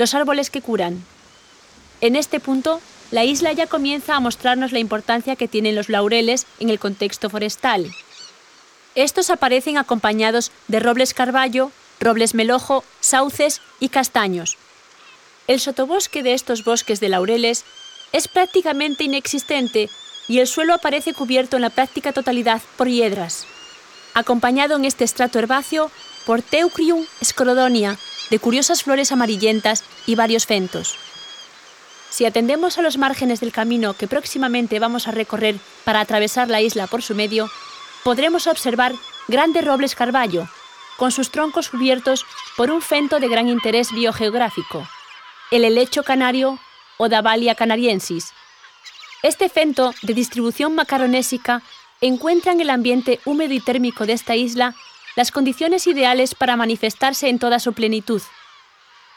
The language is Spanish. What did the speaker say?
los árboles que curan. En este punto, la isla ya comienza a mostrarnos la importancia que tienen los laureles en el contexto forestal. Estos aparecen acompañados de robles carballo, robles melojo, sauces y castaños. El sotobosque de estos bosques de laureles es prácticamente inexistente y el suelo aparece cubierto en la práctica totalidad por hiedras, acompañado en este estrato herbáceo por Teucrium sclerodonia, de curiosas flores amarillentas y varios fentos. Si atendemos a los márgenes del camino que próximamente vamos a recorrer para atravesar la isla por su medio, podremos observar grandes robles carballo, con sus troncos cubiertos por un fento de gran interés biogeográfico, el helecho canario o Davalia canariensis. Este fento, de distribución macaronésica, encuentra en el ambiente húmedo y térmico de esta isla las condiciones ideales para manifestarse en toda su plenitud.